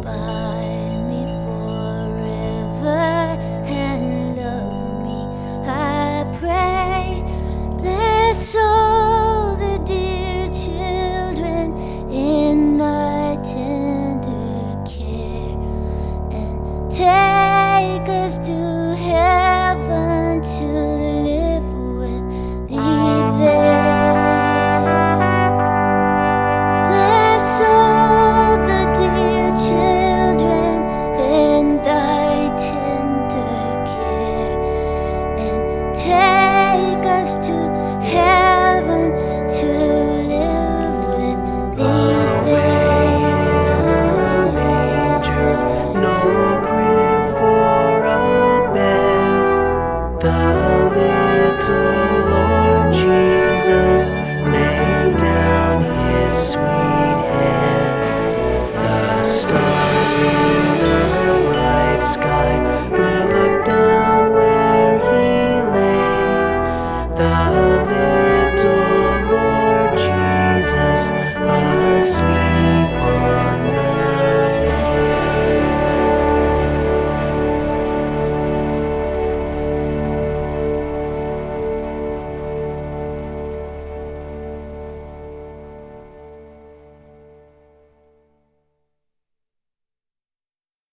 by me forever and love me, I pray. Bless all the dear children in thy tender care, and take us to heaven to live with thee there. Bless all the dear children in thy tender care, and take us to heaven to live with thee there. In a manger, no crib for a bed, the little Lord Jesus laid down his sweet head. The stars in the bright sky looked down where he lay. The